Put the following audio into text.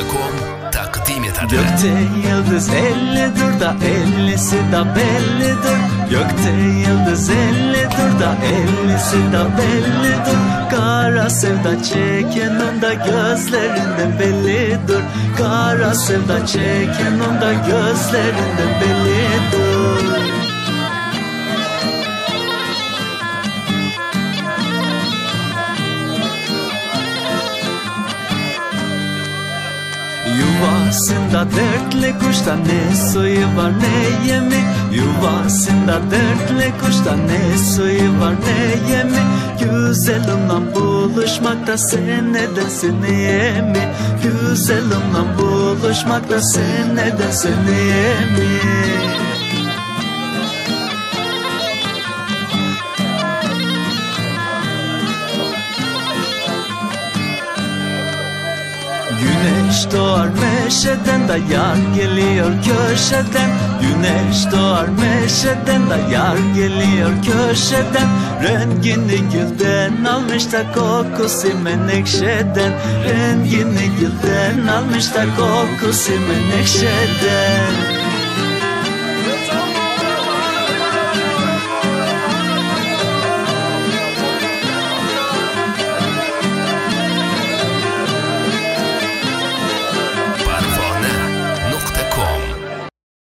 Mediaset.com takdim eder. Gökte yıldız 50'dur da 50'si da bellidir. Gökte yıldız 50'dur da 50'si da bellidir. Kara sevda çeken da gözlerinde bellidir. Kara sevda çeken da gözlerinde bellidir. Yuvasında dertli kuşta ne suyu var ne yemi. Yuvasında dertli kuşta ne suyu var ne yemi. Güzelimle buluşmakta sen nedensin yemi. Güzelimle buluşmakta sen nedensin yemi. Güneş doğar meşeden da yar geliyor köşeden. Güneş doğar meşeden da yar geliyor köşeden. Rengini gülden almış da kokusu menekşeden. Rengini gülden almış da kokusu menekşeden.